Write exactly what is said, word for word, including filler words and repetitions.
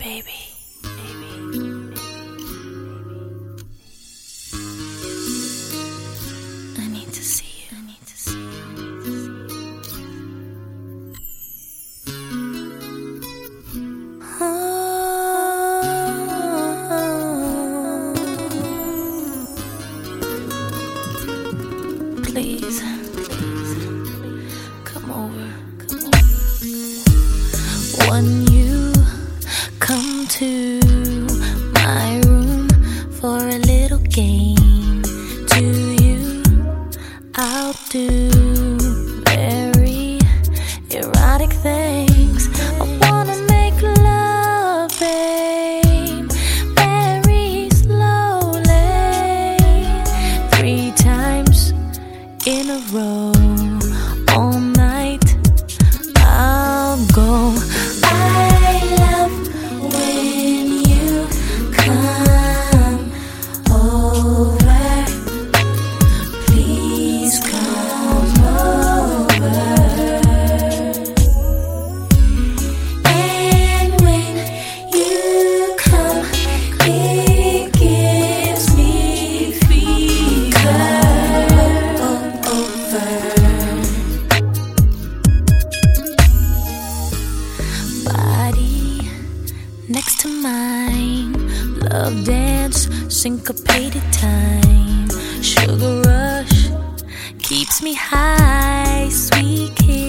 baby, baby. I need to see you. I need to see you. Oh, please, please, come over, come over. When you come to my room for a little game, to you I'll do very erotic things. I wanna make love, babe, very slowly, three times in a row, all night I'll go. Next to mine, love dance, syncopated time, sugar rush keeps me high, sweet kiss.